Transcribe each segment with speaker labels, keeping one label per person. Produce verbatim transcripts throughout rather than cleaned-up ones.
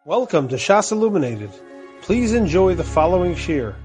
Speaker 1: Welcome to Shas Illuminated. Please enjoy the following shir.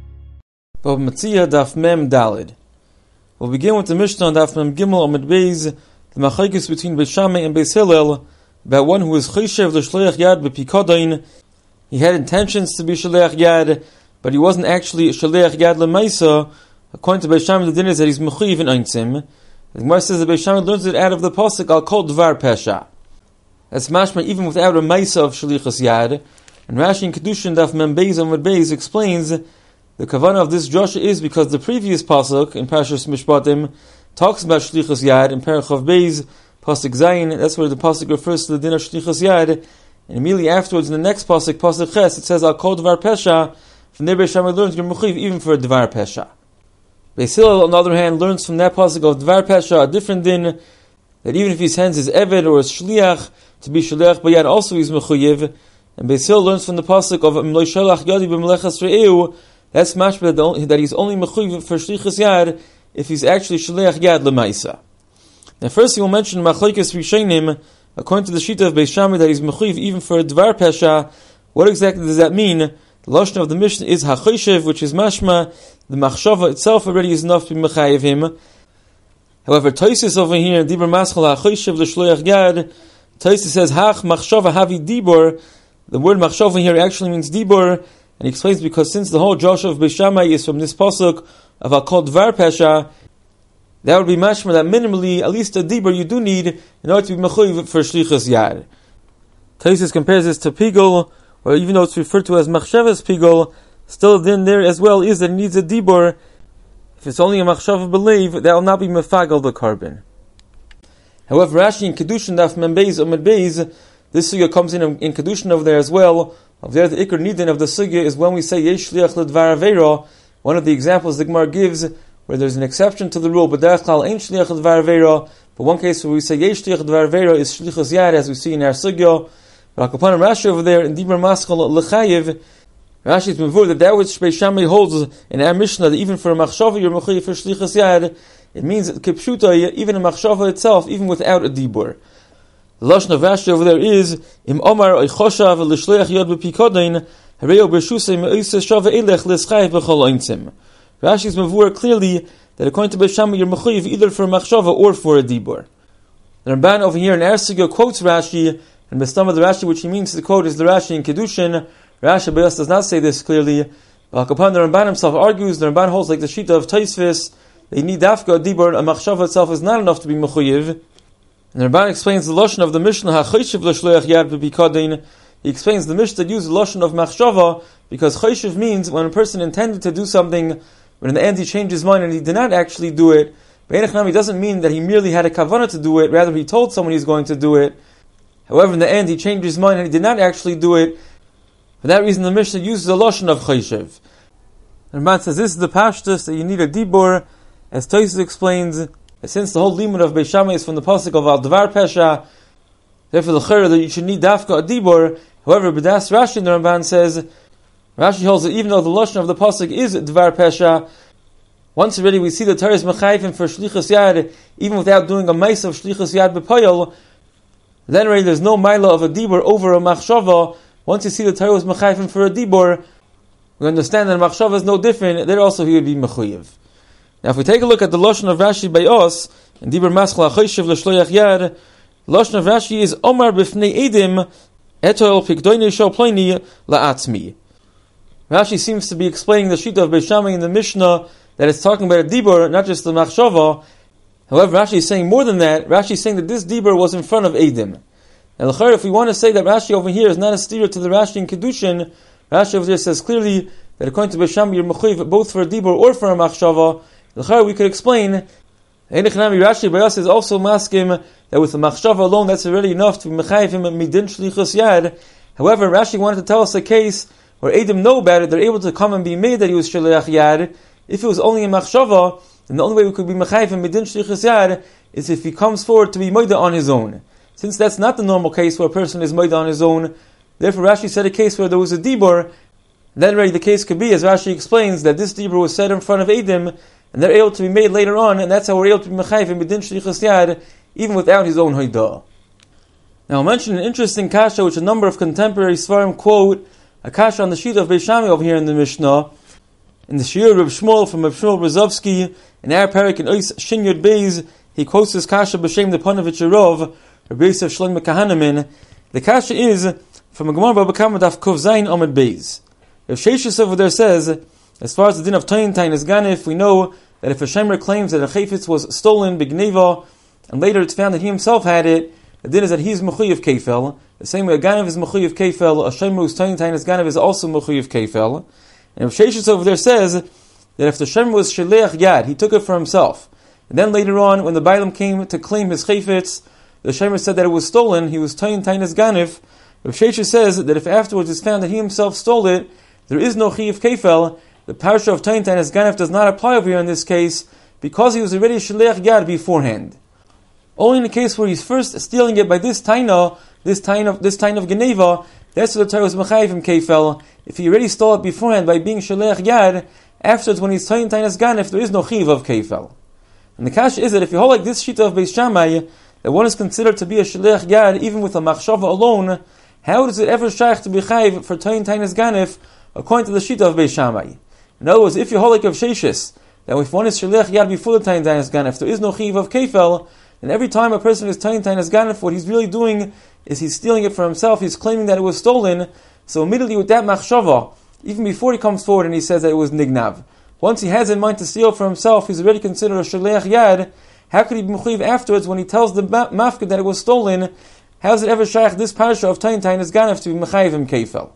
Speaker 2: Bava Metzia Daf Mem Dalid. We'll begin with the Mishnah on Daf Mem Gimel Amud Beis, the machlokes between Beis Shammai and Beis Hillel, about one who was choshev l'shleach yad b'pikodain. He had intentions to be shleach yad, but he wasn't actually shleach yad l'maisa. According to Beis Shammai, the din is that he's mechuyev in eintzim. The Gemara says that Beis Shammai learns it out of the pasuk Al Kol Dvar Pesha. That's mashma even without a maisa of shlichus yad. And Rashi in Kedushin Daf Mem Beis Amud Beis explains the kavanah of this drasha is because the previous pasuk in Parashas Mishpatim talks about shlichus yad in Parachav Beis pasuk Zayin. That's where the pasuk refers to the din of shlichus yad. And immediately afterwards, in the next pasuk, pasuk Ches, it says Al Kol Dvar Pesha. From there, Beis Shammai learns you're mechuyev even for a Dvar Pesha. Beis Hillel, on the other hand, learns from that pasuk of Dvar Pesha a different din, that even if he sends his eved or his shliach to be shliach b'yad, also he's mechuyev. And Beis Hillel learns from the pasuk of Im lo shalach yadi b'melechas re'eu, that's mashma that he's only mechuyev for shlichus yad if he's actually shliach yad l'maisa. Now, first he will mention machlokes rishonim according to the shita of Beis Shammai that he's mechuyev even for a dvar pesha. What exactly does that mean? The lashon of the Mishnah is hachoshev, which is mashma the machshava itself already is enough to be mechayev him. However, Tosfos over here in Dibur Maschal hachoshev l'shliach yad, Tosfos says hach machshava havi dibur. The word machshava here actually means dibur, and he explains because since the whole drasha of Beis Shammai is from this pasuk of Al Kol Dvar Pesha, that would be mashma that minimally at least a dibur you do need in order to be mechuyev for shlichus yad. Tosfos compares this to pigul, or even though it's referred to as machshavas pigul, still then there as well is that it needs a dibur. If it's only a machshava believe, that will not be mefagel the carbon. However, Rashi in Kedushin Daf Mem Beis Amud Beis, this sugya comes in in Kedushin over there as well. Over there, the ikar nidin of the sugya is when we say yesh shliach l'dvar aveira. One of the examples the Gemara gives where there's an exception to the rule, but derech klal ain't shliach l'dvar aveira. But one case where we say yesh shliach l'dvar aveira is shlichus yad, as we see in our sugya. But Akapan Rashi over there in Dibur Maschal l'chayev, Rashi is mevur that that which Beis Shammai holds in our Mishnah that even for a machshava you're mechuyev for shlichus yad, it means that kipshuta even a machshava itself, even without a dibur. The lashon of Rashi over there is im omar oichoshav l'shleach yod b'pikodain hareo b'shusay me'oiseh shava elech l'schayev b'chol eintzim. Rashi is mevur clearly that according to Beis Shammai you're mechuyev either for a machshava or for a dibur. The Ramban over here in our sugya quotes Rashi, and the stem of the Rashi which he means to quote is the Rashi in Kedushin. Rashi Bayos does not say this clearly. But upon the Ramban himself argues, the Ramban holds like the shita of Tosfos, they need dafka a dibur, a machshava itself is not enough to be mechuyev. And the Ramban explains the lashon of the Mishnah hachoshev l'shleach yad b'pikodain. He explains the Mishnah that uses the lashon of machshava because choshev means when a person intended to do something, but in the end he changed his mind and he did not actually do it. B'einach doesn't mean that he merely had a kavanah to do it, rather he told someone he's going to do it. However, in the end he changed his mind and he did not actually do it. For that reason, the Mishnah uses a lashon of choshev. The Ramban says this is the pashtus that you need a dibur, as Tosfos explains. That since the whole limud of Beis Shammai is from the pasuk of Al Dvar Pesha, therefore the chayra that you should need dafka a dibur. However, b'das Rashi in the Ramban says Rashi holds that even though the lashon of the pasuk is Dvar Pesha, once already we see the Torah is mechayifim for shlichus yad, even without doing a maisa of shlichus yad b'poyel. Then already there's no maila of a dibur over a machshava. Once you see the Torah is mechayifim for a dibur, we understand that a machshava is no different. There also he would be mechuyev. Now, if we take a look at the lashon of Rashi Bayos in Dibur Maschal hachoshev l'shleach yad, the lashon of Rashi is Omar b'fnei edim etol pikdoini shel ploini la'atzmi. Rashi seems to be explaining the shita of Beis Shammai in the Mishnah that it's talking about a dibur, not just the machshava. However, Rashi is saying more than that. Rashi is saying that this dibur was in front of edim. And l'chayr, if we want to say that Rashi over here is not a steer to the Rashi in Kedushin, Rashi over there says clearly that according to Beis Shammai you're mechuyev both for a dibur or for a machshava. L'chayr, we could explain Einechnami Rashi Bayos is also maskim that with the machshava alone that's already enough to mechayev him midin shlichus yad. However, Rashi wanted to tell us a case where Edom know about it, they're able to come and be made that he was shliach yad. If it was only a machshava, then the only way we could be mechayev him midin shlichus yad is if he comes forward to be moida on his own. Since that's not the normal case where a person is moida on his own, therefore Rashi said a case where there was a dibur. Then already the case could be, as Rashi explains, that this dibur was said in front of Edom, and they're able to be made later on, and that's how we're able to be mechayev midin shlichus yad, even without his own hoidah. Now I'll mention an interesting kasha which a number of contemporary svarim quote, a kasha on the sheet of Beis Shammai over here in the Mishnah. In the Shiur of Reb Shmuel from Reb Shmuel Rozovsky, in our parak in Ois Shin Yud Beis, he quotes this kasha b'shem the Ponovitch Erov, Reb Yosef Shlomo Kahaneman. The kasha is from a Gemara Baba Kama Daf Kuf Zayin Amud Beis. Rav Sheshes over there says, as far as the din of Tayin Tayin is Ganif, we know that if a shemer claims that a chayfetz was stolen b'gneva, and later it's found that he himself had it, the din is that he's mechuyev kefel. The same way a ganav is mechuyev kefel, a shemer who's Tayin Tayin is Ganav is also mechuyev kefel. And Rav Sheshes over there says that if the shemer was sheleach yad, he took it for himself, and then later on, when the Bailam came to claim his chayfetz, the shemer said that it was stolen, he was Tayin Tayin is Ganav. Rav Sheshes says that if afterwards it's found that he himself stole it, there is no chiyev kefel. The parasha of Tayin Tayin as Ganef does not apply over here in this case because he was already sheleach yad beforehand. Only in the case where he's first stealing it by this taina, this taina of this taina of geneva, that's what the Torah was mechayiv him kefel. If he already stole it beforehand by being sheleach yad, afterwards when he's Tayin Tayin as Ganef, there is no chiyev of kefel. And the kasha is that if you hold like this shita of Beis Shammai, that one is considered to be a sheleach yad even with a machshava alone, how does it ever shaykh to be chayiv for Tayin Tayin as Ganef according to the shita of Beis Shammai? In other words, if you hold like of Sheshes, that if one is sheleach yad before the Tayin Tayin as Ganef, there is no chiyev of kefel, then every time a person is Tayin Tayin as Ganef, what he's really doing is he's stealing it for himself, he's claiming that it was stolen, so immediately with that machshava, even before he comes forward and he says that it was nignav, once he has in mind to steal for himself, he's already considered a sheleach yad. How could he be mechuyev afterwards when he tells the mafkid that it was stolen? How is it ever shaykh this parasha of Tayin Tayin as Ganef to be mechayiv him kefel?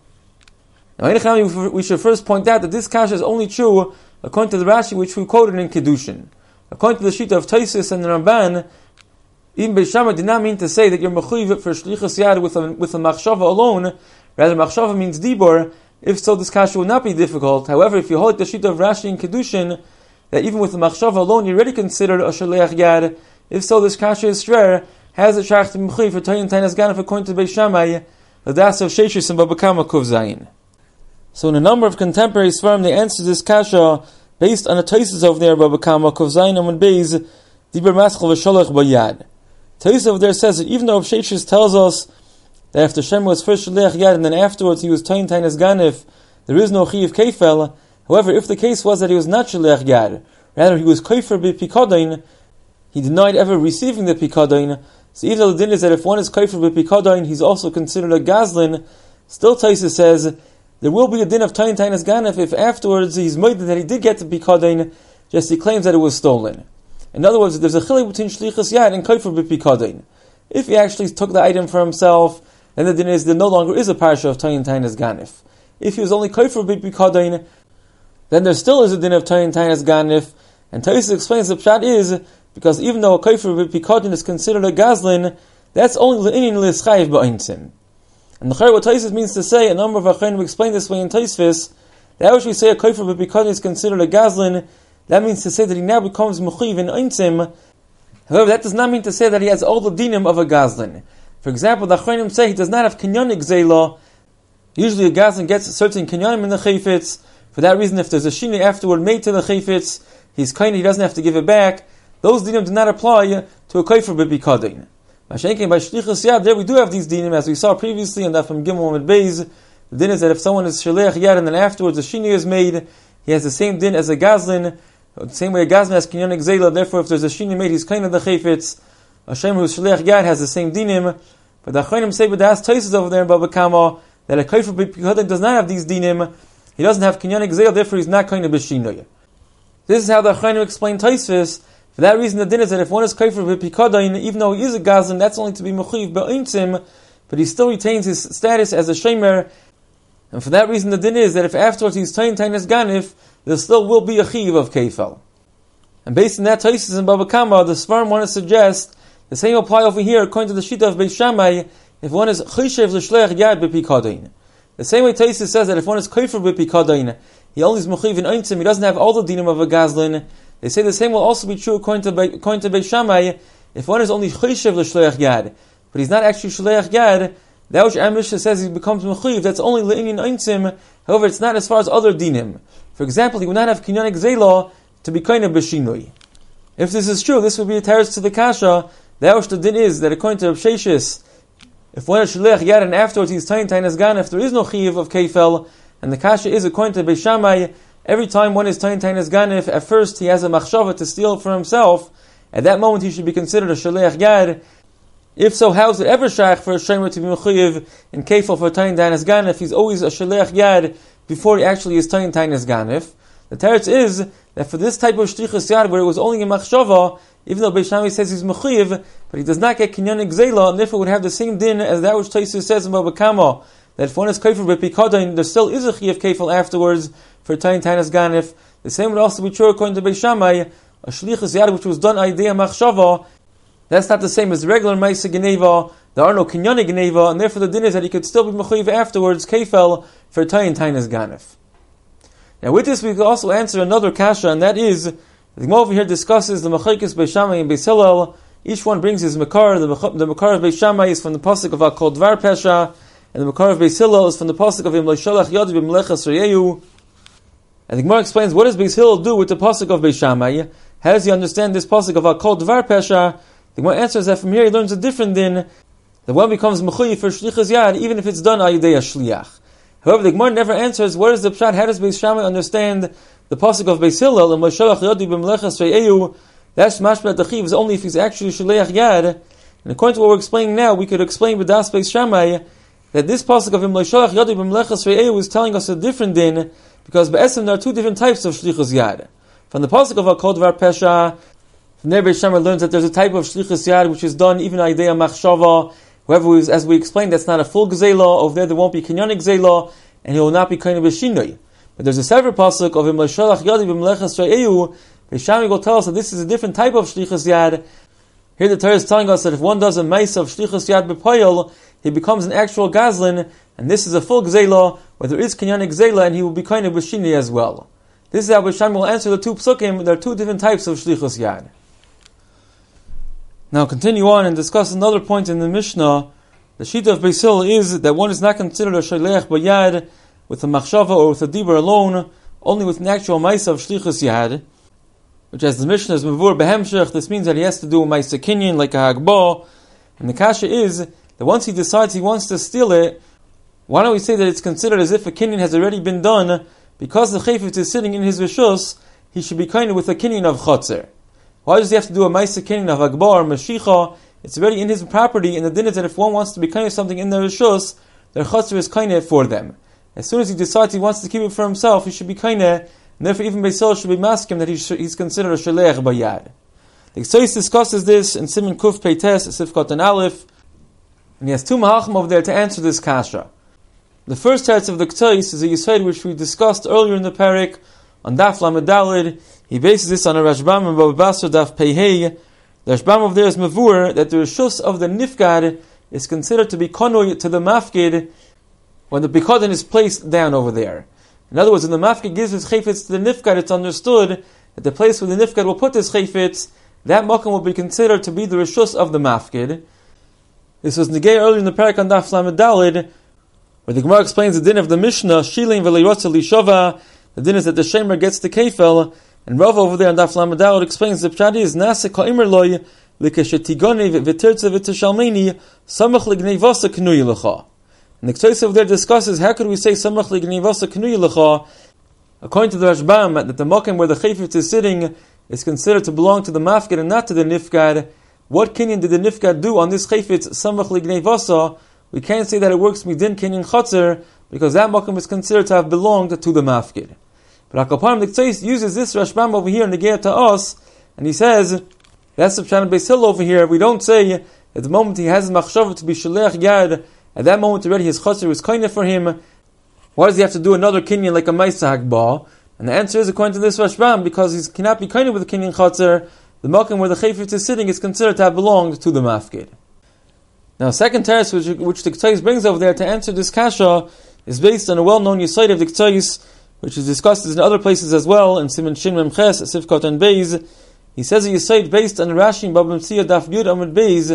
Speaker 2: Now, we should first point out that this kasha is only true according to the Rashi which we quoted in Kedushin. According to the shita of Taisus and the Ramban, even Beis Shammai did not mean to say that you're mechuyev for shlichus yad with a, with a machshava alone. Rather, machshava means dibor. If so, this kasha would not be difficult. However, if you hold the shita of Rashi in Kedushin, that even with the machshava alone, you're already considered a sheleach yad. If so, this kasha is shrer. Has it shaykh to be mechuyev for Tayin Tayin as Ganef according to Beis Shammai, the das of Sheshes and Baba Kama Kuf Zayin. So in a number of contemporary svarim, they answer this kasha based on the Taisus over there, Baba Kama Kuf Zayin Amud Beis, Diber Maschal v'Sholach Bayad. Taisus over there says that even though Sheshes tells us that if the shemer was first sheleach yad and then afterwards he was Tayin Tayin as Ganef, there is no chiyev kefel. However, if the case was that he was not sheleach yad, rather he was kofer b'pikodain, he denied ever receiving the pikodain. So even though the din is that if one is kofer b'pikodain, he's also considered a gazlin, still Taisus says there will be a din of Tayin Tayin as Ganef if afterwards he's made that he did get the pikodain, just he claims that it was stolen. In other words, there's a chilek between shlichus yad and kofer b'pikodain. If he actually took the item for himself, then the din is there no longer is a parasha of Tayin Tayin as Ganef. If he was only kofer b'pikodain, then there still is a din of Tayin Tayin as Ganef. And Taisus explains the pshat is because even though a kofer b'pikodain is considered a gazlin, that's only l'inin l'schayiv ba'intim. And the what Taisus means to say, a number of Achronim explain this way in Taisvis, that which we say a kofer b'pikodain is considered a gazlin, that means to say that he now becomes mechuyev in eintim. However, that does not mean to say that he has all the dinim of a gazlin. For example, the Achronim say he does not have kinyonik zela. Usually a gazlin gets a certain kinyonim in the chayfetz. For that reason, if there's a shini afterward made to the chayfetz, he's kind, he doesn't have to give it back. Those dinim do not apply to a kofer b'pikodain. By shlichus yad, there we do have these dinim, as we saw previously, and that from Gimel and Beis. The din is that if someone is sheleach yad and then afterwards a shini is made, he has the same din as a gazlin. The same way a gazlin has kinyonik zela. Therefore, if there's a shini made, he's kind of the chayfetz. A shemer who's sheleach yad has the same dinim. But the Achronim say, but that's Taisus over there in Baba Kama, that a kofer b'pikodain does not have these dinim. He doesn't have kinyonik zela, therefore he's not kind of b'shinoi. This is how the Achronim explain Taisvis. For that reason, the din is that if one is kofer b'pikodain, even though he is a gazlin, that's only to be mechuyev ba'intim, but he still retains his status as a shemer. And for that reason, the din is that if afterwards he's Tayin Tayin as Ganef, there still will be a chiyev of kefel. And based on that Taisus and Baba Kama, the Svarim want to suggest the same apply over here according to the shita of Beis Shammai. If one is choshev l'shleach yad b'pikodain, the same way Taisus says that if one is kofer b'pikodain, he only is mechuyev in eintim, he doesn't have all the dinim of a gazlin. They say the same will also be true according to according to Beis Shammai. If one is only choshev l'shleach yad, but he's not actually shleach yad, that which our Mishnah says he becomes mechuyev, that's only l'inyan eintim. However, it's not as far as other dinim. For example, he would not have kinyonik zela to be kind of b'shinui. If this is true, this would be a teretz to the kasha. The which the din is that according to Rav Sheshes, If one is shaliach yad and afterwards he's tayin tainas ganef, there is no chiyuv of kefel, and the kasha is according to Beis Shammai, every time one is tayin tainas ganef, at first he has a machshava to steal for himself. At that moment he should be considered a shaliach yad. If so, how is it ever shaykh for a shomer to be mechuyev in kefil for tayin tainas ganef? He's always a shaliach yad before he actually is tayin tainas ganef. The teretz is that for this type of shlichus yad, where it was only a machshava, even though Beis Shammai says he's mechuyev, but he does not get kinyan gzela, and therefore would have the same din as that which Tosfos says in Baba Kama, that if one is kefil b'pikadon, there still is a chiyuv kefil afterwards for tayin tainas ganef. The same would also be true according to Beis Shammai. A shlichus yad which was done idea machshava, that's not the same as the regular Maisa Geneva. There are no Kinyani Geneva, and therefore the din is that he could still be Mechuyev afterwards, Kefel, for Tayin Tainas Ganef. Now with this we could also answer another kasha, and that is, the Gemara over here discusses the Machaikas Beis Shammai and Beis Hillel. Each one brings his Makar. The, the Makar of Beis Shammai is from the Pasuk of HaKol Dvar Pesha, and the Makar of Beis Hillel is from the Pasuk of Im Leishalach Yad B'Melechas Reyehu. And the Gemara explains, what does Beis Hillel do with the Pasuk of Beis Shammai? How does he understand this Pasuk of HaKol Dvar Pesha? The Gemara answers that from here he learns a different din, that one becomes mechuyev for shlichus yad even if it's done al yedei shliach. However, the Gemara never answers what is the pshat. How does Beis Shammai understand the pasuk of Beis Hillel and Moshelach Yodi b'Melechas Reyehu? That's mashmat dachiv is only if he's actually shliach yad. And according to what we're explaining now, we could explain with das Beis Shammai that this pasuk of Moshelach Yodi b'Melechas Reyehu is telling us a different din, because be'esem there are two different types of shlichus yad. From the pasuk of HaKol Dvar Pesha, from there Beis Shammai learns that there's a type of shlichus yad which is done even idea machshava. However, as we explained, that's not a full gzela. Over there, there won't be kinyanik gzela, and he will not be kind of a shinoi. But there's a separate pasuk of Im Leishalach Yadi B'Melechas Reyehu. Beis Shammai will tell us that this is a different type of shlichus yad. Here the Torah is telling us that if one does a maisa of shlichus yad b'poyel, he becomes an actual gazlin, and this is a full gzela, where there is kinyanik gzela, and he will be kind of a shinoi as well. This is how Beis Shammai will answer the two psukim. There are two different types of shlichus yad. Now continue on and discuss another point in the Mishnah. The shita of Beis Hillel is that one is not considered a shaliach b'yad with a machshava or with a dibur alone, only with an actual maisa of shlichus yad, which as the Mishnah is mevur behemshech, this means that he has to do a maisa kinyan like a hagbah. And the kasha is that once he decides he wants to steal it, why don't we say that it's considered as if a kinyan has already been done, because the chayfetz is sitting in his rishus, he should be kind with a kinyan of chotzer. Why does he have to do a maisa kinyan of hagbah or mashicha? It's already in his property, and the din is that if one wants to be kind of something in their rishus, their chotzer is kind of for them. As soon as he decides he wants to keep it for himself, he should be kind of, and therefore even Beis Hillel should be masking that he sh- he's considered a shaleach bayad. The Ksais discusses this in Siman Kuf Peites, Sifkot and Aleph, and he has two mahachim over there to answer this kasha. The first teretz of the Ksais is a yisod which we discussed earlier in the parak on Daf Lamed Daled. He bases this on a Rashbam and Baba Basra Daf Peihei. The Rashbam over there is mevur that the rishus of the nifgad is considered to be konoi to the mafkid when the bikadin is placed down over there. In other words, when the mafkid gives his chayfetz to the nifgad, it's understood that the place where the nifgad will put his chayfetz, that makom will be considered to be the rishus of the mafkid. This was negay earlier in the parak on Daf Lamed Daled, where the Gemara explains the din of the Mishnah, Shilin v'leirotza lishova. The din is that the shemer gets the kefel, and Rav over there on Daf Lamed Daled explains the pshadi is nase ka'imer loy likashetigoni v'tirtze v'tishalmeni samach l'gnevasa k'nuyi l'cha. And the Ksais over there discusses how could we say samach l'gnevasa k'nuyi l'cha. According to the Rashbam, that the makom where the chayfetz is sitting is considered to belong to the mafkid and not to the nifgad. What kinyan did the nifgad do on this chayfetz samach l'gnevasa? We can't say that it works midin kinyan chotzer, because that makom is considered to have belonged to the mafkid. But Akaparim the Ksais uses this Rashbam over here in the Negea to us, and he says, that's the Pshat of Beis Hillel over here. We don't say at the moment he has his machshava to be shaleach yad, at that moment already his chotzer is kind for him. Why does he have to do another kinyan like a Maisa Hagbah? And the answer is according to this Rashbam, because he cannot be kind with a kinyan chotzer. The makom where the chayfetz is sitting is considered to have belonged to the mafkid. Now, second teretz which, which the Ksais brings over there to answer this kasha is based on a well-known yesod of the Ksais, which is discussed in other places as well, in Siman Shin Mem Ches, Sifkot and Beis. He says a yesod based on Rashi and Baba Metzia Daf Yud Amud Beis.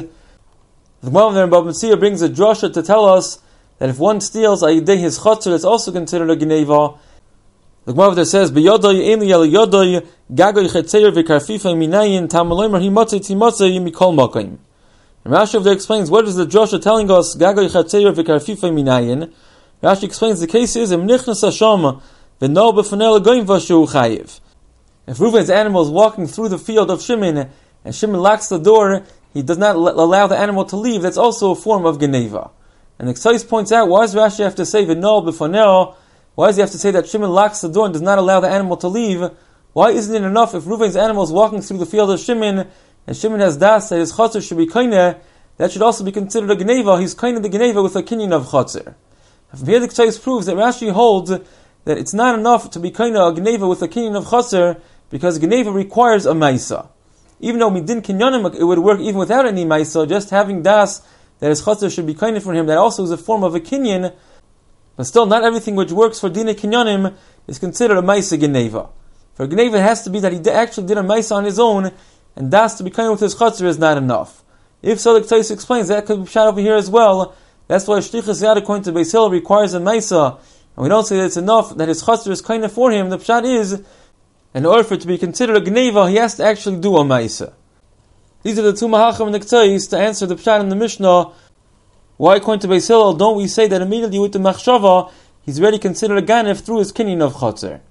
Speaker 2: The Gemara there in Baba Metzia brings a drasha to tell us that if one steals ayidei his chotzer, that's also considered a geneva. The Gemara there says, "B'yoday eni yal yoday gagoy chetzeir v'karfifa minayin tamaloymer himatzei timatzei mikol makim." And Rashi over there explains, what is the Joshua telling us? Gagoy Chatzeir v'karfifa minayin. Rashi explains the case is Im nichnas hasham v'no b'fanei l'goyim v'shu chayiv. If Reuven's animal is walking through the field of Shimon and Shimon locks the door, he does not allow the animal to leave. That's also a form of geneva. And the Ksais points out, why does Rashi have to say v'no b'fanei? Why does he have to say that Shimon locks the door and does not allow the animal to leave? Why isn't it enough if Reuven's animal is walking through the field of Shimon and Shimon has das that his chatzir should be kaineh? That should also be considered a geneva. He's kaineh the geneva with a kinyan of chatzir. From here the Ksais proves that Rashi holds that it's not enough to be kaineh a geneva with a kinyan of chatzir, because geneva requires a maisa. Even though midin kinyanim it would work even without any maisa, just having das that his chatzir should be kaineh for him, that also is a form of a kinyan. But still, not everything which works for dina kinyanim is considered a maisa geneva. For geneva it has to be that he actually did a maisa on his own, and das to be kaineh with his chatzir is not enough. If so, the Ksais explains that could be shot over here as well. That's why shlichus yad according to Beis Hillel requires a maisa, and we don't say that it's enough that his chatzir is kaineh for him. The pshat is, in order for it to be considered a geneva, he has to actually do a maisa. These are the two mahachim in the Ksais to answer the pshat in the Mishnah. Why, according to Beis Hillel, don't we say that immediately with the machshava he's already considered a ganef through his kinyan of chatzir?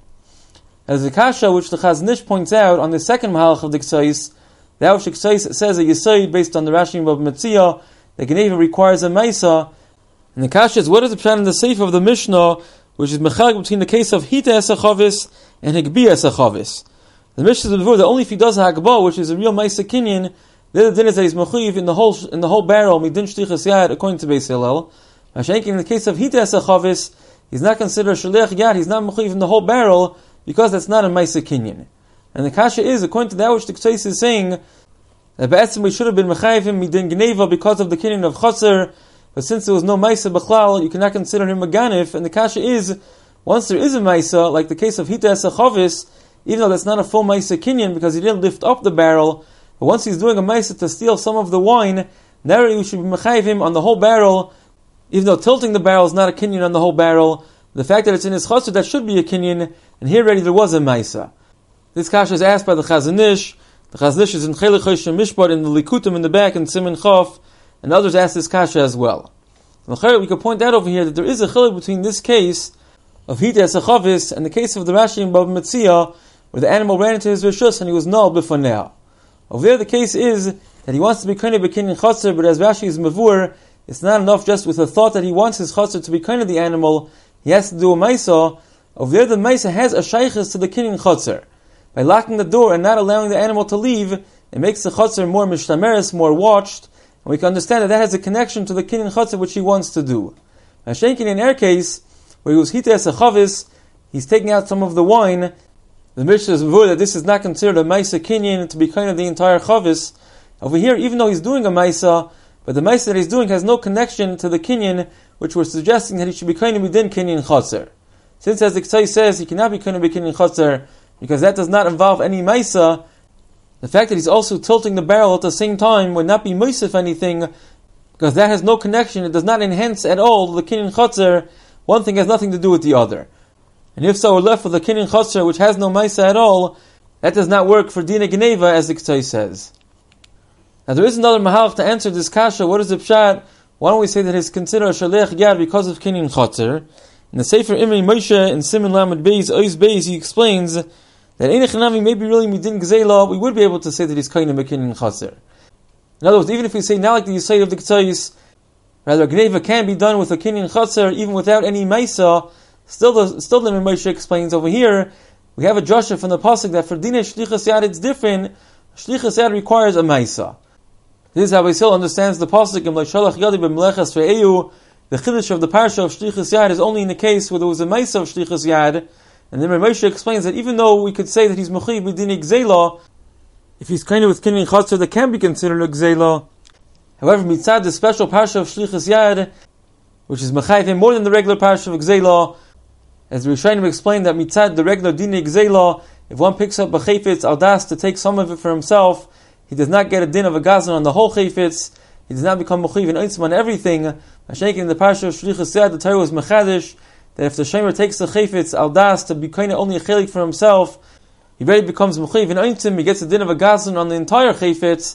Speaker 2: As the kasha which the Chazon Ish points out on the second mahalach of the Ksais, that which the Ksais says a yisoid based on the Rashi of Metzia, the geneva requires a maisa. And the kasha is, what is the pshat in the seif of the Mishnah, which is mechag between the case of hita esachavis and higbi esachavis? The Mishnah is before that only if he does a hagbah, which is a real maisa kinyan, the din is that he's mechuyev in the whole in the whole barrel midin shlichus yad according to Beis Hillel. Mashenkin, in the case of hita esachavis, he's not considered shliach yad. He's not mechuyev in the whole barrel because that's not a maisa kinyan. And the kasha is, according to that which the Ksais is saying, that be'etzim we should have been mechayev him midin geneva because of the kinyan of chatzir, but since there was no maisa b'chlal, you cannot consider him a ganif. And the kasha is, once there is a maisa, like the case of hita esachavis, even though that's not a full maisa kinyan because he didn't lift up the barrel, but once he's doing a maisa to steal some of the wine, now you should be mechayev him on the whole barrel, even though tilting the barrel is not a kinyan on the whole barrel. The fact that it's in his chatzir, that should be a kinyan, and here already there was a maisa. This kasha is asked by the Chazon Ish. The Chazon Ish is in Chelik Choshen Mishpat in the Likutim in the back and Siman Chof, and others ask this kasha as well. We could point out over here that there is a chilik between this case of hita esachavis and the case of the Rashi in Bava Metzia, where the animal ran into his rishus and he was null b'fanei. Over there the case is that he wants to be kind of bekinyan chatzir, but as Rashi is mavur, it's not enough just with the thought that he wants his chatzir to be kind of the animal, he has to do a maisa. Over there the maisa has a shaykhis to the kinyan chatzir. By locking the door and not allowing the animal to leave, it makes the chatzir more mishtameres, more watched, and we can understand that that has a connection to the kinyan chatzir which he wants to do. Hashenkin, in our case, where he was hita esachavis, he's taking out some of the wine. The Mishnah is before that this is not considered a maisa kinyan to be kind of the entire chavis. Over here, even though he's doing a maisa, but the maisa that he's doing has no connection to the kinyan, which we're suggesting that he should be kind of within kinyan chatzir. Since, as the Ksai says, he cannot be kind of kinyan chatzir because that does not involve any maisa, the fact that he's also tilting the barrel at the same time would not be moisif anything, because that has no connection. It does not enhance at all the kinyan chatzir. One thing has nothing to do with the other. And if so, we're left with a kinyan chatzir which has no maisa at all. That does not work for dina geneva, as the Ksai says. Now there is another mahalach to answer this kasha. What is the pshat? Why don't we say that he's considered a shaliach yad because of kinyan chatzir? In the Sefer Imrei Moshe in Siman Lamed Beis Ois Beis, he explains that Einich Nami maybe really midin gzeila, we would be able to say that he's kind of a kinyan chatzir. In other words, even if we say not like the Yisayid of the Ksais, rather geneva can be done with a kinyan chatzir even without any maisa. Still, the still the Moshe explains over here. We have a drasha from the pasuk that for dinah shlichus yad it's different. Shlichus yad requires a maisa. This is how Beis Hillel understands the pasuk in Shalach Yadi b'Melechas Ve'eu. The chiddush of the parsha of shlichus yad is only in the case where there was a maisa of shlichus yad. And then Moshe explains that even though we could say that he's mechuyev b'dinei gzeila, if he's kind of with kinyan chatzir, that can be considered a gzeila. However, mitzad the special parsha of shlichus yad, which is mechayev him more than the regular parsha of gzeila, as the Rishonim explained that mitzad the regular dinei gzeila, if one picks up a chayfetz aldas to take some of it for himself, he does not get a din of a gazan on the whole chayfetz. He does not become mechuyev and oitzim on everything. Mashenkin in the parsha of shlichus yad, the Torah was mechadish that if the shomer takes the chayfetz aldas to be kind of only a chelik for himself, he really becomes mechuyev and oitzim. He gets a din of a gazan on the entire chayfetz.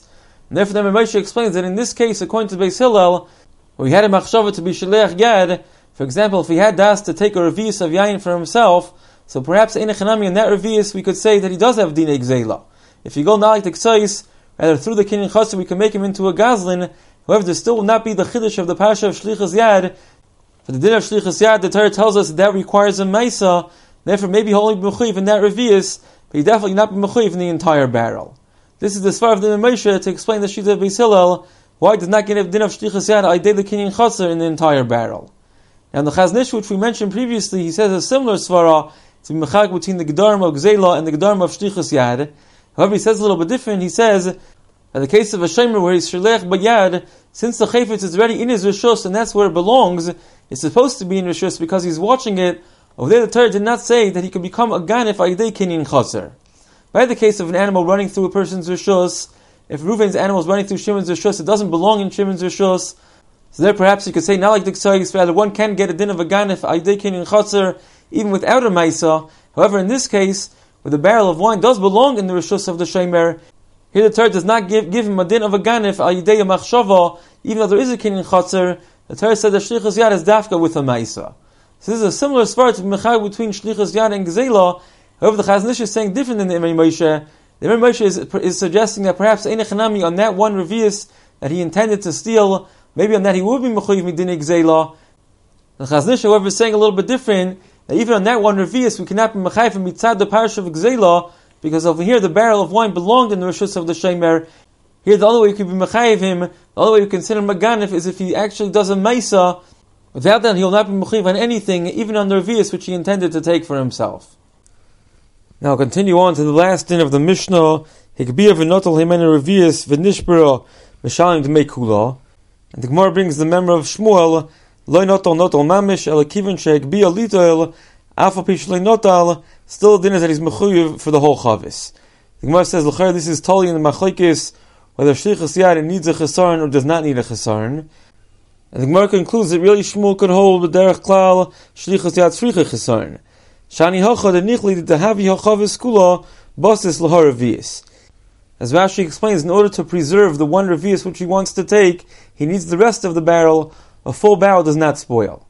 Speaker 2: And therefore, the Moshe explains that in this case, according to Beis Hillel, where he had a machshava to be shaliach yad, for example, if he had das to take a revius of yain for himself, so perhaps ein echanami in that revius we could say that he does have dinei gzeila. If you go nalik t'ksais, rather through the kinyan chasser we can make him into a gazlin. However, there still will not be the chiddush of the parasha of shlichus yad. For the din of shlichus yad, the Torah tells us that, that requires a maisa. Therefore, maybe he'll only be mechuyev in that revius, but he definitely not be mechuyev in the entire barrel. This is the svar of the Moshe to explain the shita of Beis Hillel. Why does not get a din of shlichus yad aydei the kinyan chasser in the entire barrel? Now, in the Chazon Ish, which we mentioned previously, he says a similar svara to be mechag between the gedarim of gzeila and the gedarim of shlichus yad. However, he says a little bit different. He says, in the case of a shemer where he's shliach b'yad, since the chayfetz is already in his rishus and that's where it belongs, it's supposed to be in rishus because he's watching it. Over there, the Torah did not say that he could become a ganif aydei kinyan chaser. By the case of an animal running through a person's rishus, if Reuven's animal is running through Shimon's rishus, it doesn't belong in Shimon's rishus. So there, perhaps you could say, not like the ksayis, rather one can get a din of a ganif aydei kinyan chaser even without a maisa. However, in this case, where the barrel of wine does belong in the rishus of the shemer, here the Torah does not give, give him a din of a ganif aydei a machshava, even though there is a kinyan chaser. The Torah said that shlichus yad is dafka with a maisa. So this is a similar svara to mechag between shlichus yad and gzeila. However, the Chazon Ish is saying different than the Imrei Moshe. The Imrei Moshe is, is suggesting that perhaps ein echanami on that one revius that he intended to steal, maybe on that he would be mechuyev midinei gzeila. The Chazon Ish, however, is saying a little bit different, that even on that one revius we cannot be mechayev mitzad the parish of gzeila, because over here the barrel of wine belonged in the rishus of the shemer. Here the only way you could be mechayev him, the only way you consider him a ganif is if he actually does a maisa. Without that, he will not be mechayev on anything, even on the revius which he intended to take for himself. Now I'll continue on to the last din of the Mishnah. Hikbiya v'notel himena revius v'nishbara m'shalim d'mei kula. And the Gemara brings the memory of Shmuel, loy notel notel mamish el kiven shehikbiya litoel afal pi shloi notel. Still the din is that he's mechuyev for the whole chavis. The Gemara says, l'chayr, this is totally in the machlekes whether shlichus yad needs a chesaron or does not need a chesaron. And the Gemara concludes that really Shmuel could hold the derech klal shlichus yad tzricha chesaron. Shani hacha de nichli de havi hachavis kula basis lahar revius. As Rashi explains, in order to preserve the one revius which he wants to take, he needs the rest of the barrel. A full barrel does not spoil.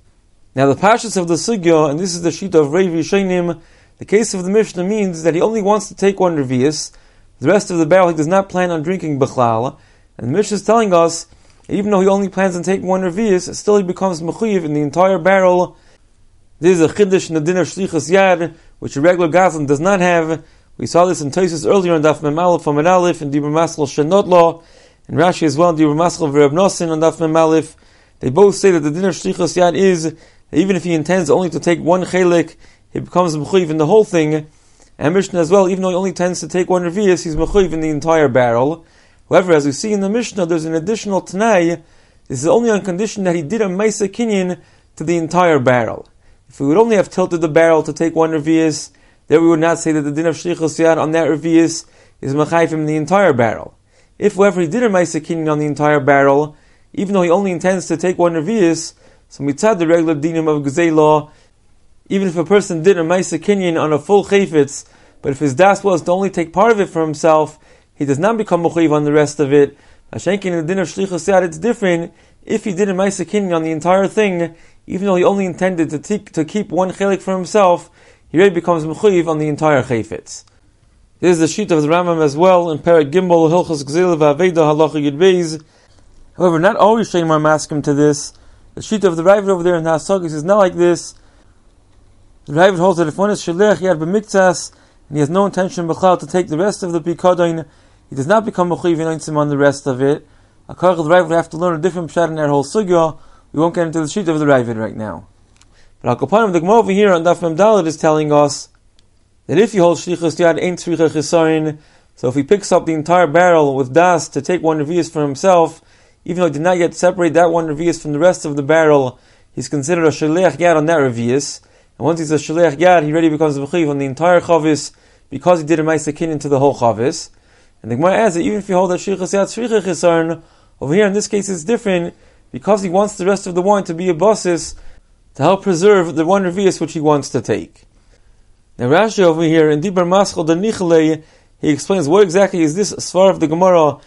Speaker 2: Now the pashas of the sugya, and this is the sheet of Rei Rishonim, the case of the Mishnah means that he only wants to take one revius. The rest of the barrel he does not plan on drinking b'chlal. And the Mishnah is telling us, even though he only plans on taking one revius, still he becomes mechuyev in the entire barrel. This is a chiddush in the din of shlichus yad, which a regular gazlan does not have. We saw this in Tosfos earlier in Daf Mem Aleph from Amud Aleph and Dibur Maskal Shenot Lo, and Rashi as well in Dibur Maskal V'Reb Nosin on Daf Mem Aleph. They both say that the din of shlichus yad is that even if he intends only to take one chelik, he becomes mechuyev in the whole thing. And Mishnah as well, even though he only tends to take one revius, he's mechuyev in the entire barrel. However, as we see in the Mishnah, there's an additional tanai. This is only on condition that he did a maisa kinyan to the entire barrel. If we would only have tilted the barrel to take one revius, then we would not say that the din of shlichus yad on that revius is mechayev in the entire barrel. If, however, he did a maisa kinyan on the entire barrel, even though he only intends to take one revius, so mitzad the regular dinim of gzeila, even if a person did a maisa kinyan on a full chayfetz, but if his das was to only take part of it for himself, he does not become mechayev on the rest of it. Hashenkin in the din of shlichus yad, it's different. If he did a maisa kinyan on the entire thing, even though he only intended to, te- to keep one chelik for himself, he really becomes mechuyev on the entire chayfetz. This is the sheet of the Rambam as well in Perek Gimel Hilchos Gzeila V'Aveda Halacha Yud Beis. However, not always Shemar maskim to this. The sheet of the Ravid over there in the Hasagis is not like this. The Ravid holds that if one is shaliach yad b'miktzas and he has no intention b'chlal to take the rest of the pikadon, he does not become mechuyev in on the rest of it. A karach the Ravid would have to learn a different pshat in that whole sugya. We won't get into the sheet of the Ravid right now. But Al Kapanim, the Gemara over here on Daf Mem Daled is telling us that if you hold shlichus yad ein tzricha chesaron, so if he picks up the entire barrel with das to take one revius for himself, even though he did not yet separate that one revius from the rest of the barrel, he's considered a shaliach yad on that revius. And once he's a shaliach yad, he already becomes a mechuyev on the entire chavis because he did a ma'aseh kinyan to the whole chavis. And the Gemara adds that even if you hold that shlichus yad tzricha chesaron, over here in this case it's different because he wants the rest of the wine to be a basis to help preserve the one revius which he wants to take. Now Rashi over here in Dibur Maskal the Nichalei, he explains what exactly is this svar of the Gemara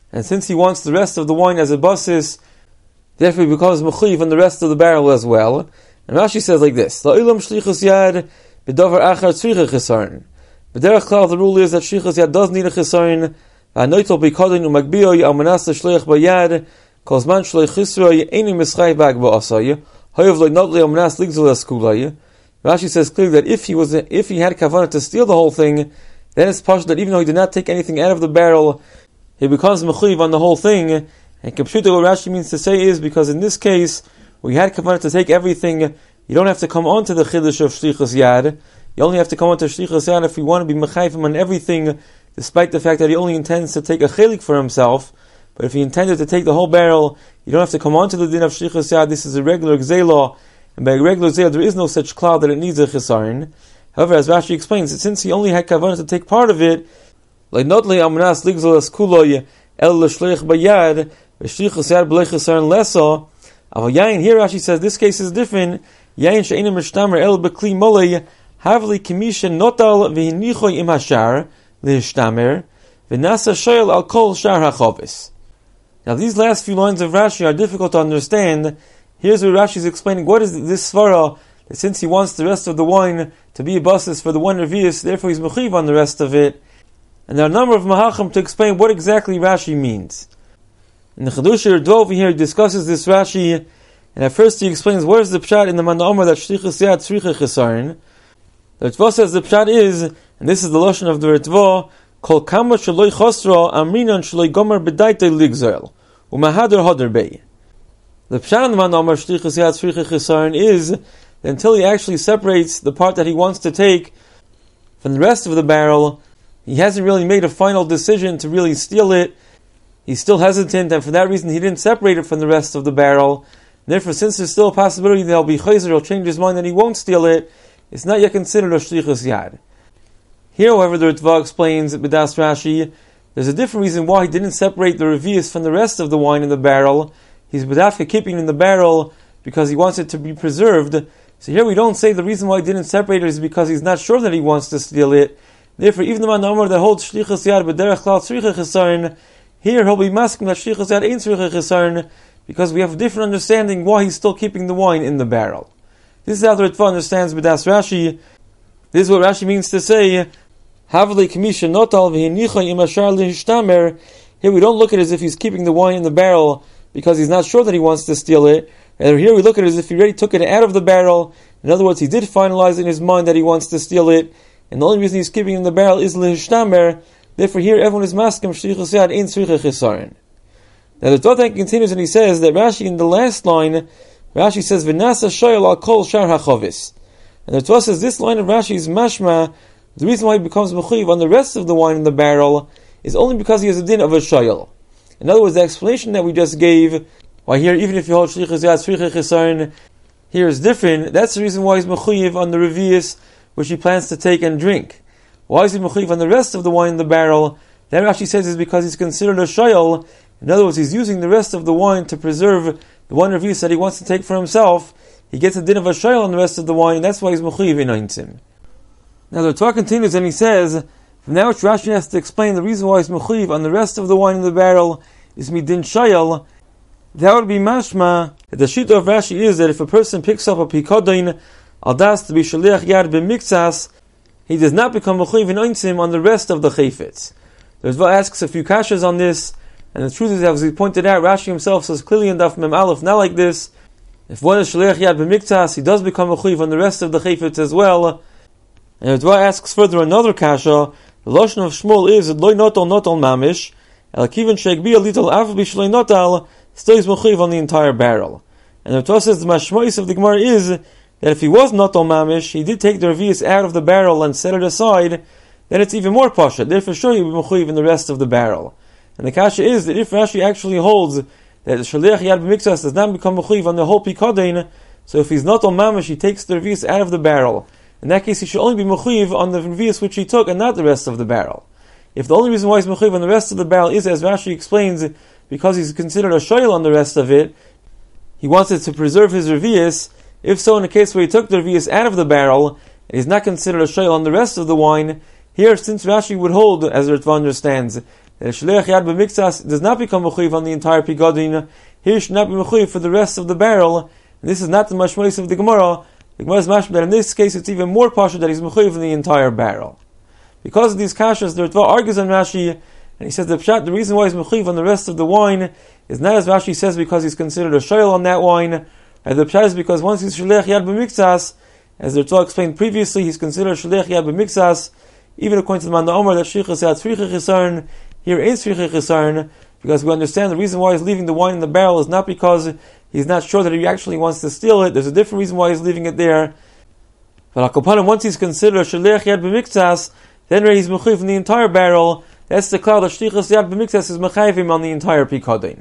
Speaker 2: And since he wants the rest of the wine as a basis, therefore he becomes mechuyev on the rest of the barrel as well. And Rashi says like this: La'ilam shlichus yad b'davar achar tzricha chisaron. B'derech klal, the rule is that shlichus yad does need a chisaron. V'anoitol b'kodin u'magbiyoi al manas l'shliach b'yad kol zman shloich chisroi eini mischai bag ba'asai hoyev lo'notli al manas ligzul eskulai. Rashi says clearly that if he was if he had kavanah to steal the whole thing, then it's possible that even though he did not take anything out of the barrel, he becomes mechuyev on the whole thing. And Kapshuta, what Rashi means to say is, because in this case, where you had kavanah to take everything, you don't have to come on to the chiddush of shlichus yad. You only have to come on to shlichus yad if you want to be mechayim on everything, despite the fact that he only intends to take a chelik for himself. But if he intended to take the whole barrel, you don't have to come on to the din of shlichus yad. This is a regular gzela, and by a regular gzela there is no such cloud that it needs a chisaron. However, as Rashi explains, that since he only had kavanah to take part of it, like not le amnas ligzol as kuloy el l'shleich bayad v'shlichus yad b'lei chisaron lesa. Aval yain, here Rashi says this case is different. Yain she'enim mishtamer el b'kli molei havli kimisha notal v'hinichoy im hashar l'hishtamer v'nasa shoyel al kol shar hachovis. Now these last few lines of Rashi are difficult to understand. Here's where Rashi is explaining what is this svara, that since he wants the rest of the wine to be a basis for the one revius, therefore he's mechuyev on the rest of it. And there are a number of mahachim to explain what exactly Rashi means. In the Chedush Dov over here, he discusses this Rashi, and at first he explains what is the pshat in the Manda Omer that shlichus yad tzricha chisaron. The Ritva says the pshat is, and this is the lashon of the Ritva, kol kama shaloi chosra amrinan shaloi gomer b'daitei ligzel u'mahadar hadar bei. The pshat in the Manda Omer shlichus yad tzricha chisaron is that until he actually separates the part that he wants to take from the rest of the barrel, he hasn't really made a final decision to really steal it. He's still hesitant, and for that reason he didn't separate it from the rest of the barrel. Therefore, since there's still a possibility that he'll be chayzer, he'll change his mind and he won't steal it, it's not yet considered a shlichus yad. Here, however, the Ritva explains, b'das Rashi, there's a different reason why he didn't separate the revius from the rest of the wine in the barrel. He's b'dafka keeping it in the barrel because he wants it to be preserved. So here we don't say the reason why he didn't separate it is because he's not sure that he wants to steal it. Therefore, even the man Omer that holds shlichus yad b'derech klal tzricha chisaron, here he'll be masking that shlichus yad ain't tzricha chisaron, because we have a different understanding why he's still keeping the wine in the barrel. This is how the Ritva understands b'das Rashi. This is what Rashi means to say, havli kamisha notal v'hinicha im ashar lihishtamer. Here we don't look at it as if he's keeping the wine in the barrel because he's not sure that he wants to steal it. Rather, here we look at it as if he already took it out of the barrel. In other words, he did finalize in his mind that he wants to steal it, and the only reason he's keeping it in the barrel is lihishtamer. Therefore, here everyone is masking shlichus yad in tzricha chisaron. Now the Torah continues and he says that Rashi in the last line, Rashi says v'nasa shoyel al kol shar hachovis. And the Torah says this line of Rashi is mashma. The reason why he becomes mechuyev on the rest of the wine in the barrel is only because he has a din of a shoyel. In other words, the explanation that we just gave, why here even if you hold shlichus yad tzricha chisaron, here is different. That's the reason why he's mechuyev on the revius which he plans to take and drink. Why is he mechuyev on the rest of the wine in the barrel? That Rashi says is because he's considered a shoyel. In other words, he's using the rest of the wine to preserve the one revius that he wants to take for himself. He gets a din of a shoyel on the rest of the wine, and that's why he's mechuyev in eintzim. Now the Torah continues and he says, from now which Rashi has to explain the reason why he's mechuyev on the rest of the wine in the barrel is midin shoyel. That would be mashma that the shita of Rashi is that if a person picks up a pikodain al das to be shaliach yad b'miktsas, he does not become mechuyev in eintzim on the rest of the chayfetz. The Ritva asks a few kashas on this, and the truth is, as he pointed out, Rashi himself says clearly in Daf Mem Aleph, not like this. If one is shaliach yad b'miktsas, he does become mechuyev on the rest of the chayfetz as well. And the Ritva asks further another kasha. The lashon of Shmuel is loy notol notol mamish, el kiven sheikbi a little av b'shloi notal, still he's mechuyev on the entire barrel. And the Ritva says the mashmois of the Gemara is that if he was notol mamish, he did take the revius out of the barrel and set it aside, then it's even more pasha. Therefore, sure he will be mechuyev in the rest of the barrel. And the kasha is that if Rashi actually holds that the shaliach yad b'miktsas does not become mechuyev on the whole pikodain, so if he's notol mamish, he takes the revius out of the barrel. In that case, he should only be mechuyev on the revius which he took and not the rest of the barrel. If the only reason why he's mechuyev on the rest of the barrel is, as Rashi explains, because he's considered a shoyel on the rest of it, he wants it to preserve his revius. If so, in a case where he took the revius out of the barrel, and he's not considered a shoyel on the rest of the wine, here, since Rashi would hold, as Ritva understands, that a shliach yad b'miktsas does not become mechuyev on the entire pigadin. Here should not be mechuyev for the rest of the barrel. And this is not the mashmalis of the Gemara. The Gemara is mashma that in this case it's even more partial that he's mechuyev in the entire barrel. Because of these kashas, the Ritva argues on Rashi, and he says the pshat, the reason why he's mechuyev on the rest of the wine is not as Rashi says because he's considered a shayl on that wine. And the pshat is because once he's shliach yad b'miktsas, as the Ritva explained previously, he's considered shliach yad b'miktsas, even according to the Man Omer that shlichus yad tzricha chisarn, here ain't tzricha chisarn, because we understand the reason why he's leaving the wine in the barrel is not because he's not sure that he actually wants to steal it. There's a different reason why he's leaving it there. But Akapanim, once he's considered shliach yad b'miktsas, then he's mechuyev in the entire barrel. That's the cloud that shlichus yad b'miktsas is mechayev him on the entire pikadin.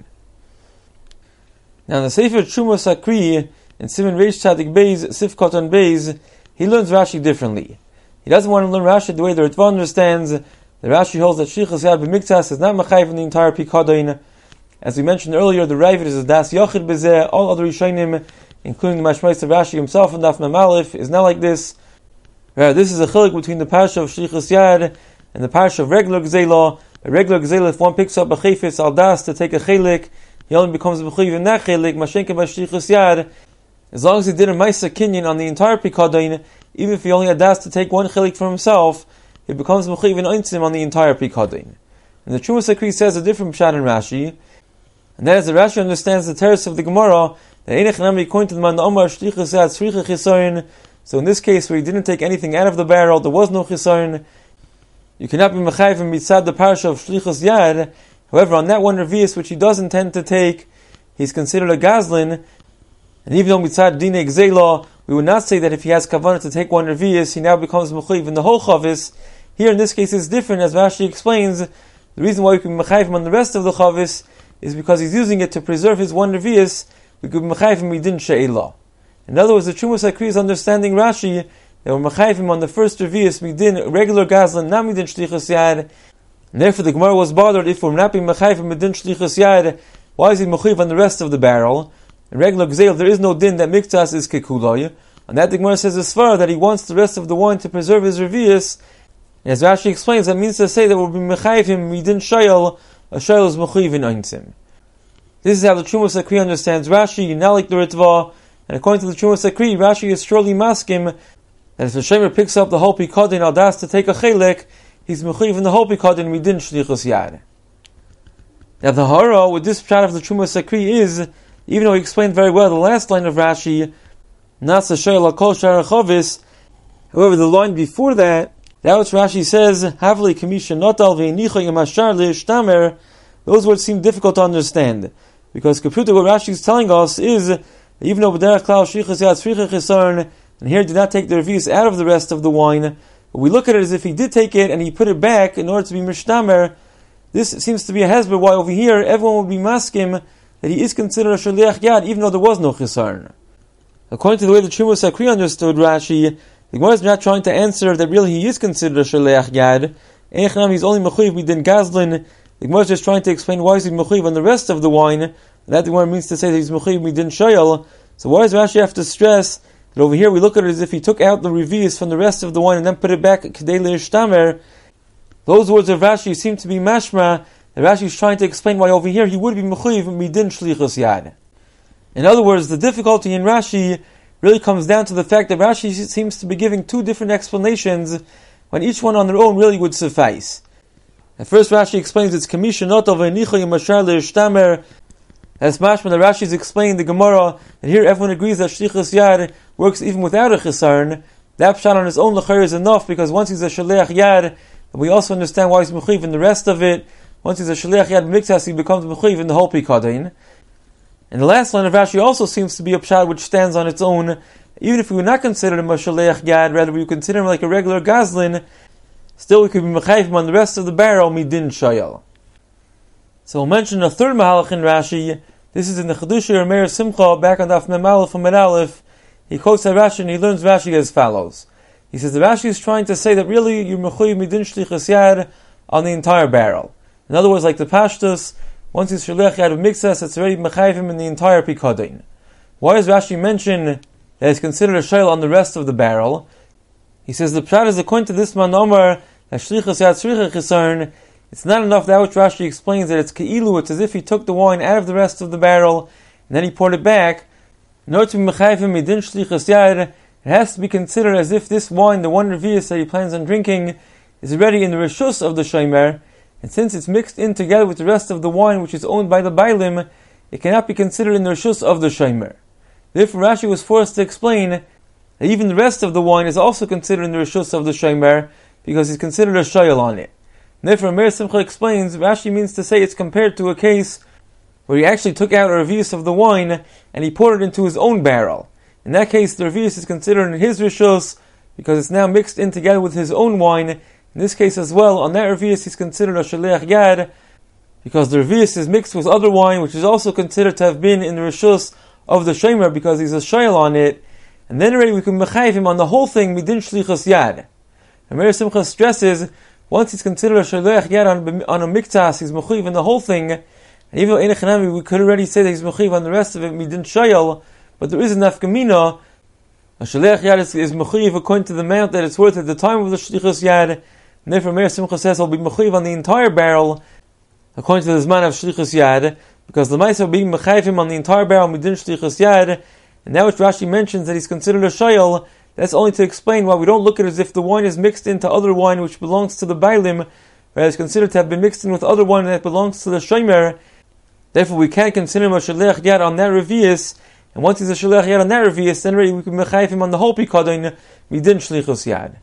Speaker 2: Now in the Sefer Tshuma Sakri, in Simon Reish Tzadik Beis, Sifkot on Beis, he learns Rashi differently. He doesn't want to learn Rashi the way the Ritva understands. The Rashi holds that shlichus yad b'miktsas is not mechayev in the entire pikadin. As we mentioned earlier, the Ravid is a das yochid bezeh. All other Rishonim, including the Mashmais of Rashi himself and Daf Mem Aleph, is not like this. Right, this is a chilik between the parsha of shlichus yad and the parsha of regular gzela. A regular gzela, if one picks up a chayfetz al das to take a chilik, he only becomes mechuyev in that chilik. Mashenka by shlichus yad, as long as he did a ma'aser kinyan on the entire pikadin, even if he only had das to take one chilik for himself, he becomes mechuyev in eintzim on the entire pikadin. And the Tshuma Sakri says a different pshat in Rashi. And that is, the Rashi understands the teretz of the Gemara, that Einech Nami according to the Man Omar shlichus yad tzricha chisaron. So in this case, where he didn't take anything out of the barrel, there was no chisaron. You cannot be mechayev mitzad the parsha of shlichus yad. However, on that one revius which he does intend to take, he's considered a gazlin. And even though mitzad dine gzela, we would not say that if he has kavanah to take one revius, he now becomes mechayev in the whole chavis. Here in this case, it's different, as Rashi explains. The reason why we can be mechayev him on the rest of the chavis is because he's using it to preserve his one revius. We could be mechayev him midin she'elah. In other words, the Tshuma Sakri is understanding Rashi that we're mechayev him on the first revius midin regular gazlan, not midin shlichus yad. And therefore, the Gemara was bothered if we're not being mechayev him midin shlichus yad. Why is he mechayev on the rest of the barrel? In regular gzeil, there is no din that miktas is kekulay. And that the Gemara says is far that he wants the rest of the wine to preserve his revius. As Rashi explains, that means to say that we'll be mechayev him midin shayel. A shayel is mechayev in eintzim. This is how the Tshuma Sakri understands Rashi, not like the Ritva. And according to the Tshuma Sakri, Rashi is surely maskim that if the Shemer picks up the whole pikadin al das to take a chelik, he's mechayev in the whole pikadin midin shlichus yad. Now the hara with this pshat of the Tshuma Sakri is, even though he explained very well the last line of Rashi, not the shayel akol shar chovis. However, the line before that, that which Rashi says, havli kamisha notal ve'inicha yamashar le'ishtamer, those words seem difficult to understand. Because Kaputa, what Rashi is telling us is, even though B'derech Klal shlichus yad tzricha chisaron, and here did not take the revius out of the rest of the wine, but we look at it as if he did take it and he put it back in order to be mishtamer. This seems to be a hezbollah. Why over here everyone would be maskim that he is considered a shliach yad, even though there was no chisaron. According to the way the Tshuma Sakri understood Rashi, the Gemara is not trying to answer that really he is considered a shliach yad. Eichnam, he's only mechuyev midin gazlin. The Gemara is just trying to explain why is he mechuyev on the rest of the wine. That the Gemara means to say that he's mechuyev midin shayel. So why does Rashi have to stress that over here we look at it as if he took out the revius from the rest of the wine and then put it back k'dei le'ishtamer? Those words of Rashi seem to be mashma that Rashi is trying to explain why over here he would be mechuyev midin shlichus yad. In other words, the difficulty in Rashi really comes down to the fact that Rashi seems to be giving two different explanations when each one on their own really would suffice. At first Rashi explains it's kamisha notov ve'nicha yamashar le'ishtamer. As mashma, the Rashi is explaining the Gemara, and here everyone agrees that shlichus yad works even without a chisaron. That pshat on his own l'chayr is enough, because once he's a shliach yad, we also understand why he's mechuyev in the rest of it. Once he's a shliach yad miktas, he becomes mechuyev in the whole pikadin. And the last line of Rashi also seems to be a pshat which stands on its own. Even if we would not consider him a shliach yad, rather we would consider him like a regular gazlin, still we could be mechayev him on the rest of the barrel midin shayel. So we'll mention a third mahalach in Rashi. This is in the Chedusha Meir Simcha, back on Daf Mem Aleph from Mem Aleph. He quotes that Rashi and he learns Rashi as follows. He says the Rashi is trying to say that really you're mechuyev midin shlichus yad on the entire barrel. In other words, like the Pashtus, once he's shliach yad of mixas, it's already mechayev him in the entire pikadin. Why does Rashi mention that it's considered a shayl on the rest of the barrel? He says the pshat is according to this man Omar that shlichus yad tzricha chisaron It's not enough that which Rashi explains that it's Ke'ilu, it's as if he took the wine out of the rest of the barrel, and then he poured it back. In order to be Mechayvim Midin Shlichus Yad, it has to be considered as if this wine, the one Revius that he plans on drinking, is already in the Rishus of the Shomer, and since it's mixed in together with the rest of the wine which is owned by the Bailim, it cannot be considered in the Rishus of the Shomer. Therefore Rashi was forced to explain that even the rest of the wine is also considered in the Rishus of the Shomer, because he's considered a Shayal on it. And therefore Meir Simcha explains, Rashi means to say it's compared to a case where he actually took out a Revius of the wine and he poured it into his own barrel. In that case, the Revius is considered in his Rishus, because it's now mixed in together with his own wine. In this case as well, on that Revius he's considered a Shaliach Yad, because the Revius is mixed with other wine, which is also considered to have been in the Rishus of the Shomer, because he's a Shayal on it. And then already we can mechayiv him on the whole thing, midin shlichus yad. And Meir Simcha stresses, once he's considered a shaliach yad on, on a miktas, he's mechayiv in the whole thing. And even though in Echanami we could already say that he's mechayiv on the rest of it, midin shayal, but there is a nafkamina. A shaliach yad is, is mechayiv according to the amount that it's worth at the time of the shlichus yad. And therefore Meir Simcha says he'll be mechayiv on the entire barrel, according to the zman of shlichus yad, because the Maisa will be mechayiv him on the entire barrel, midin shlichus yad. And now which Rashi mentions that he's considered a shayal, that's only to explain why we don't look at it as if the wine is mixed into other wine which belongs to the Bailim, whereas it's considered to have been mixed in with other wine that belongs to the Shomer. Therefore we can't consider him a shaliach yad on that Revius, and once he's a shaliach yad on that Revius, then already we can mechayiv him on the whole pikadon, midin shlichus yad.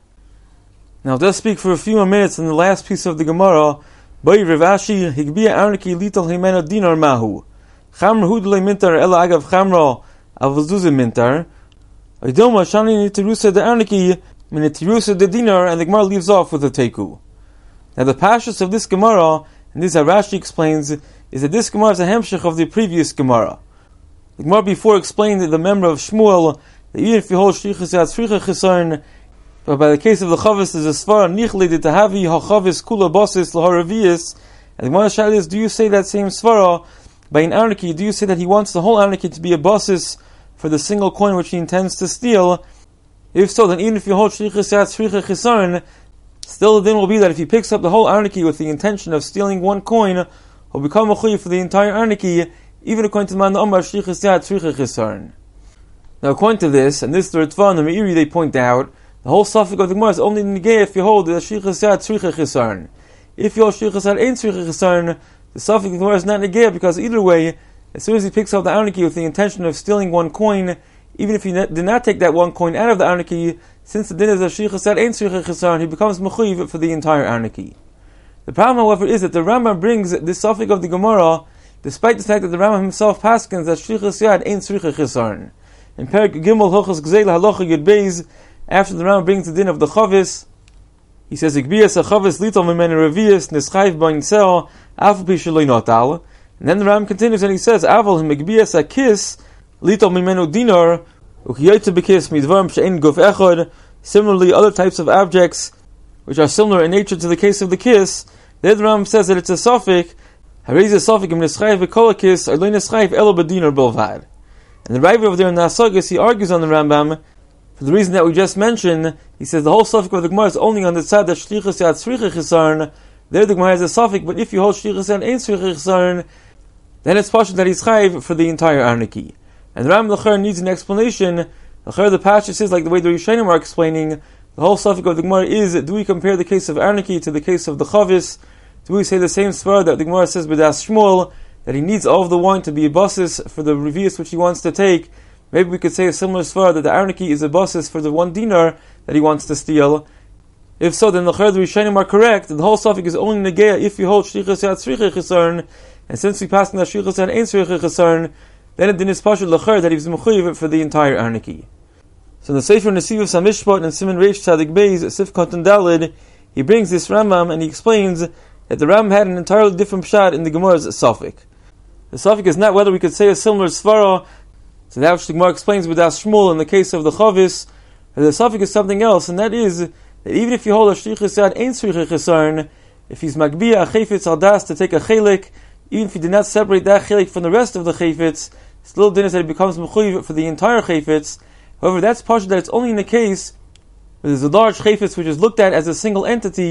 Speaker 2: Now let's speak for a few more minutes on the last piece of the Gemara. Bai Rav Ashi, Higbiya Arniki Lital Himeno Dinar Mahu. Chamr Hudle Mintar Ela Agav Chamra Avuzuz Mintar. Idoma Shani Nitirusa de Arniki, Minitirusa de Dinar, and the Gemara leaves off with a Teku. Now the pashas of this Gemara, and this Rashi explains, is that this Gemara is a hemshech of the previous Gemara. The Gemara before explained that the member of Shmuel, that even if you hold Shlichus Yad Tzricha Chisarn, but by the case of the Chavis, there's a Svara Nichle de Tahavi HaChavis Kula Basis Laharavius, and the Gemara Shal is, do you say that same Svara by an Arniki? Do you say that he wants the whole Arniki to be a basis for the single coin which he intends to steal? If so, then even if you hold Shlichus Yad Tzricha Chisarn, still the din will be that if he picks up the whole Arniki with the intention of stealing one coin, he'll become a chuy for the entire Arniki, even according to the man Omar Shlichus Yad Tzricha Chisarn. Now according to this, and this the Ritva and the Meiri they point out, the whole suffix of the Gemara is only negay if you hold the Shlichus Yad Tzricha Chisarn. If you hold Shlichus Yad Ein Tzricha Chisarn, the suffix of the Gemara is not negay, because either way, as soon as he picks up the Arniki with the intention of stealing one coin, even if he ne- did not take that one coin out of the Arniki, since the din is a Shlichus Yad Ein Tzricha Chisarn, he becomes mechuyev for the entire Arniki. The problem, however, is that the Rambam brings this suffix of the Gemara, despite the fact that the Rambam himself paskins that Shlichus Yad Ein Tzricha Chisarn. In Perek Gimel Hochos Gzeila Halacha Yud Beis, after the Rambam brings the din of the Chavis, he says, Igbias a Chavis litol memene revius neschayv b'in seo afal pi sheloi notal. And then the Rambam continues and he says, Aval him Igbias a kis litol memenu dinar ukiyoyte bekis midvarim she'en guf echad. Similarly, other types of objects which are similar in nature to the case of the kiss, there the Rambam says that it's a suffix, harez a suffix im neschayv v'kol kis or lo neschayv elo b'dinar bilvad. And the Raiva over there in the Asagis, he argues on the Rambam, for the reason that we just mentioned. He says the whole suffix of the Gemara is only on the side that Shlichus Yad Tzricha Chisarn. There the Gemara has a suffix, but if you hold Shlichus Yad Ein Tzricha Chisarn, then it's possible that he's chayiv for the entire Arniki. And the Rambam L'cher needs an explanation. L'cher the Pashas says, like the way the Rishonim are explaining, the whole suffix of the Gemara is, do we compare the case of Arniki to the case of the Chavis? Do we say the same svara that the Gemara says b'das Shmuel, that he needs all of the wine to be a basis for the revius which he wants to take? Maybe we could say a similar svara that the Arniki is a basis for the one dinar that he wants to steal. If so, then the L'cher the Rishonim are correct. The whole suffix is only negeya if you hold Shlichus Yad Tzricha Chisarn, and since we passed in the Shlichus Yad Ein Tzricha Chisarn, then it is pashut L'cher that he was mechuyev for the entire Arniki. So in the Sefer Nesiv of Samishpat and Siman Reish Tzadik Beis Sifkat and Dalid, he brings this Rambam and he explains that the Rambam had an entirely different pshat in the Gemara's suffix. The suffix is not whether we could say a similar svara to that which the Gemara explains with Das Shmuel in the case of the Chavis. The suffix is something else, and that is that even if you hold a Shlichus Yad Ein Tzricha Chisarn, if he's magbiya a chayfetz al das to take a chelik, even if he did not separate that chelik from the rest of the chayfetz, still din is that it becomes mechuyev for the entire chayfetz. However, that's partial that it's only in the case where there's a large chayfetz which is looked at as a single entity,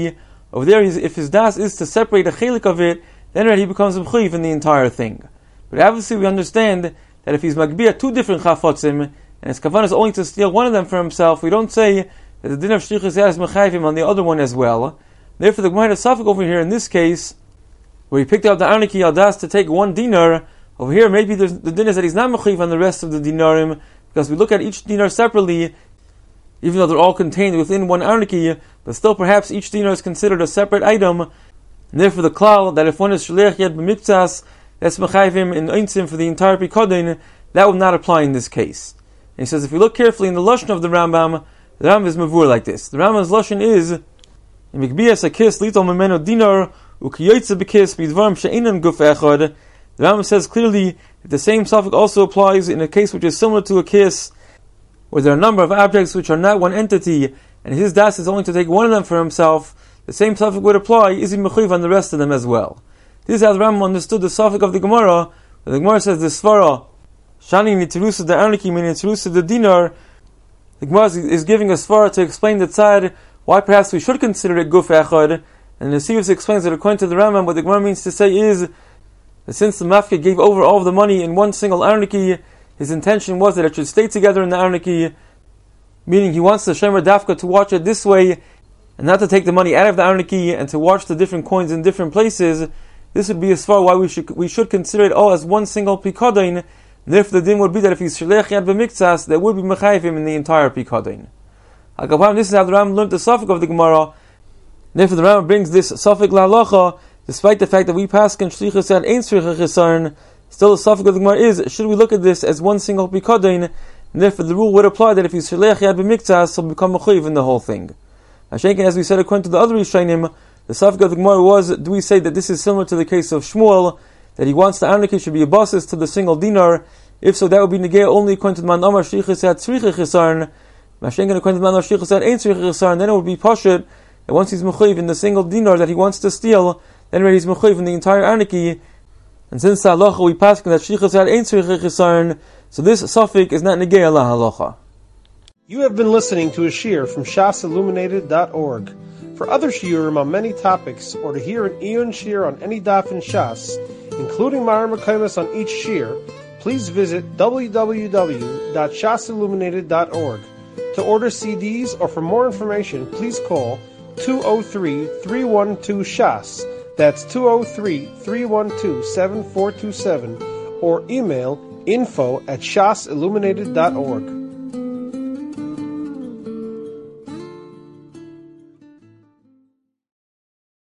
Speaker 2: Over there, he's, if his das is to separate a chelik of it, then already he becomes mechuyev in the entire thing. But obviously we understand that if he's magbiya two different chafotzim, and his kavanah is only to steal one of them for himself, we don't say that the din of shlichus yad is mechayvim on the other one as well. Therefore, the Gemara has safek over here in this case, where he picked up the arniki al das to take one dinar. Over here, maybe the din is that he's not mechayiv on the rest of the dinarim, because we look at each dinar separately, even though they're all contained within one arniki, but still perhaps each dinar is considered a separate item. And therefore, the klal that if one is shliach yad b'miktsas, that's mechayvim in eintzim for the entire pikadon, that would not apply in this case. And he says, if we look carefully in the lashon of the Rambam, the Rambam is mavur like this. The Rambam's lashon is in mikbiyas akis litol memeno dinar ukiyotze bekis b'dvarim she'inan guf echad. The Rambam says clearly that the same suffix also applies in a case which is similar to a kiss, where there are a number of objects which are not one entity, and his das is only to take one of them for himself. The same suffix would apply, is he mechuyev on the rest of them as well. This is how the Rambam understood the suffix of the Gemara. The Gemara says the svara shani nitrusa the arniki min nitrusa the dinar. The Gemara is giving a svara to explain the tzad why perhaps we should consider it guf echad. And the Sivus explains that according to the Rambam, what the Gemara means to say is that since the mafka gave over all of the money in one single arniki, his intention was that it should stay together in the arniki, meaning he wants the shemer dafka to watch it this way, and not to take the money out of the arniki and to watch the different coins in different places. This would be as far why we should we should consider it all as one single pikadon. Therefore, the din would be that if he's shliach yad b'miktsas, there would be mechayvim in the entire pikadon. Hakapam, this is how the Rambam learned the suffix of the Gemara. Therefore, the Rambam brings this suffix la'alacha, despite the fact that we pass in shlichus yad ein tzricha chesarn. Still, the suffix of the Gemara is: should we look at this as one single pikadon? Therefore, the rule would apply that if he's shliach yad b'miktsas, he'll become mechayiv in the whole thing. Hashenkin, as we said, according to the other Rishonim, the suffix of the Gemara was: do we say that this is similar to the case of Shmuel, that he wants the arniki should be a basis to the single dinar? If so, that would be negay only according to the man amar shlichus yad tzricha chesarn. Hashenkin, according to the man amar shlichus yad ein tzricha chesarn, then it would be pashut that once he's mechayiv in the single dinar that he wants to steal, then he's mechayiv in the entire arniki. And since the halacha we pass that shlichus yad ein tzricha chesarn, so this suffix is not negay ala halacha.
Speaker 1: You have been listening to a shiur from shas illuminated dot org. For other shiurim on many topics, or to hear an iyun shiur on any daf in Shas, including Ma'ar Mekaymas on each shiur, please visit w w w dot shas illuminated dot org. To order C Ds or for more information, please call two oh three, three one two, S H A S. That's two oh three, three one two, seven four two seven, or email info at shas illuminated dot org.